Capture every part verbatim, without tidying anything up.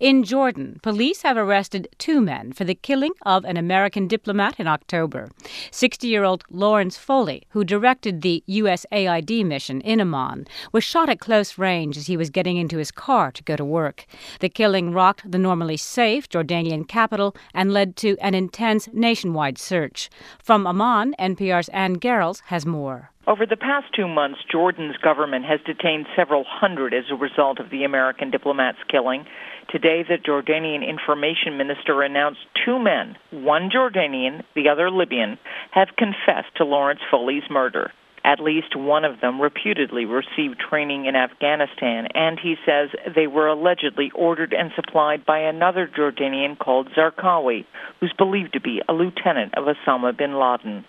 In Jordan, police have arrested two men for the killing of an American diplomat in October. sixty-year-old Lawrence Foley, who directed the U S A I D mission in Amman, was shot at close range as he was getting into his car to go to work. The killing rocked the normally safe Jordanian capital and led to an intense nationwide search. From Amman, N P R's Ann Garrels has more. Over the past two months, Jordan's government has detained several hundred as a result of the American diplomat's killing. Today, the Jordanian information minister announced two men, one Jordanian, the other Libyan, have confessed to Lawrence Foley's murder. At least one of them reputedly received training in Afghanistan, and he says they were allegedly ordered and supplied by another Jordanian called Zarqawi, who's believed to be a lieutenant of Osama bin Laden.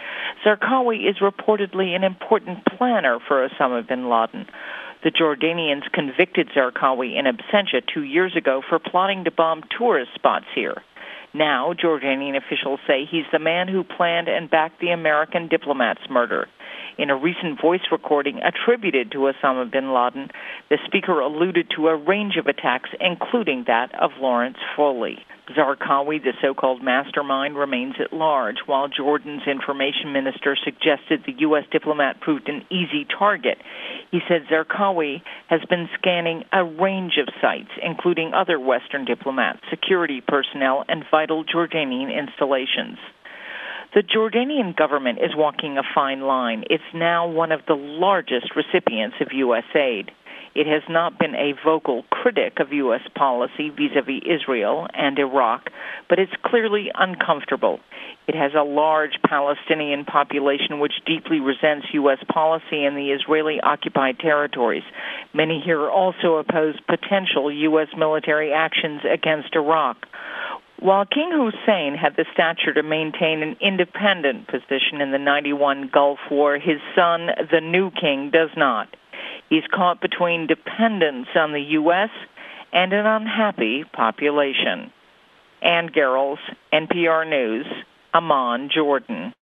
Zarqawi is reportedly an important planner for Osama bin Laden. The Jordanians convicted Zarqawi in absentia two years ago for plotting to bomb tourist spots here. Now, Jordanian officials say he's the man who planned and backed the American diplomat's murder. In a recent voice recording attributed to Osama bin Laden, the speaker alluded to a range of attacks, including that of Lawrence Foley. Zarqawi, the so-called mastermind, remains at large, while Jordan's information minister suggested the U S diplomat proved an easy target. He said Zarqawi has been scanning a range of sites, including other Western diplomats, security personnel, and vital Jordanian installations. The Jordanian government is walking a fine line. It's now one of the largest recipients of U S aid. It has not been a vocal critic of U S policy vis-a-vis Israel and Iraq, but it's clearly uncomfortable. It has a large Palestinian population which deeply resents U S policy in the Israeli-occupied territories. Many here also oppose potential U S military actions against Iraq. While King Hussein had the stature to maintain an independent position in the ninety-one Gulf War, his son, the new king, does not. He's caught between dependence on the U S and an unhappy population. Ann Garrels, N P R News, Amman, Jordan.